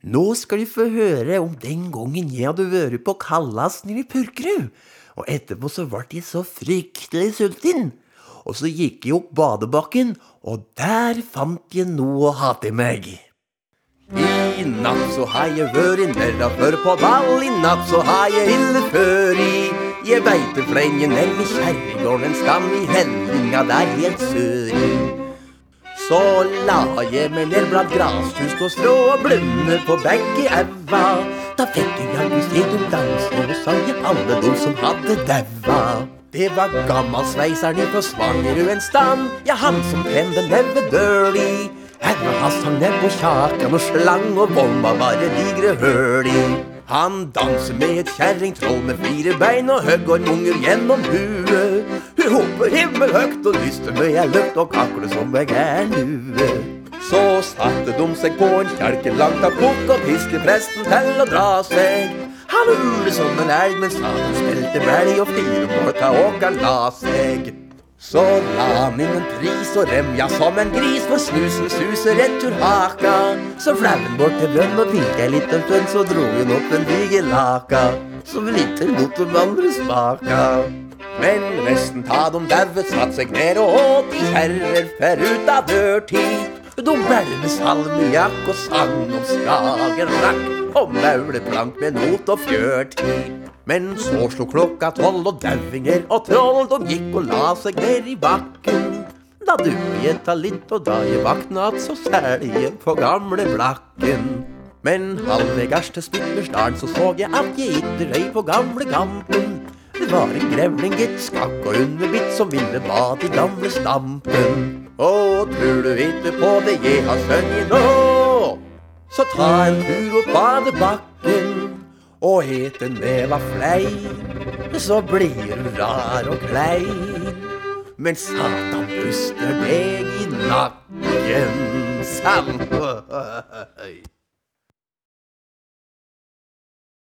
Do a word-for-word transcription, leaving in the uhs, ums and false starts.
Nå skal du få høre om den gangen jeg hadde vært på Kallas nede i Purkerud. Og etterpå så ble jeg så fryktelig sulten. Og så gikk jeg opp badebakken, og der fant jeg noe å ha til meg. I natt så har jeg vært nærda før på ball, i natt så har jeg ille før i. Jeg beiter flengen ned ved kjerregården, en skam i hellinga der helt sør i. Så la jeg meg ned blant grashust og strå og blunde på begge eva. Da fikk jeg jaggu se dem danse, og så jeg alle de som hadde deva. Det var gammelsveiseren i på Svangerud en stand, ja han som tende neve døl i. Herre hans hang ned på kjakan og slang og bomba bare digre høl i. Han danser med et kjerringtroll med fire bein og høggormunger gjennom huet. Hun hopper himmelhøgt og lyster med ei løkt og kakler som jeg er nue. Så satte de seg på en kjelke langt av bukk og piske presten til å dra seg. Han ule som en elg mens han spilte belg og fire mål ta åkeren la seg. Så la han inn en pris og remja som en gris, for snusen suser rett ur haka. Så flauen bort til brønn og vinket litt en stund, så dro hun opp en diger laka, som litt godt om andre smaka. Men resten ta de dauet satt seg ned og åt i kjerrer fer ut av dørtid. De bælte med salmiakk og sang om Skagerrak, og mauleplank med not og fjørtid. Men så slo klokka tolv, og dauinger og troll, de gikk og la seg ned i bakken. Da dupte jeg ta litt, og da jeg vakna att, så særlig jeg på gamle blakken. Men halvvegers til Spittersdalen, så så jeg at jeg ikke røy på gamle gampen. Det var en grevling, gitt skakk og underbitt, som ville bade i gamle stampen. Og tror du ikke på det jeg har sønnet nå, så ta en tur opp badebakken. Og het en neva flei, så blir du rar og klein. Men satan puster deg i nakken, sann.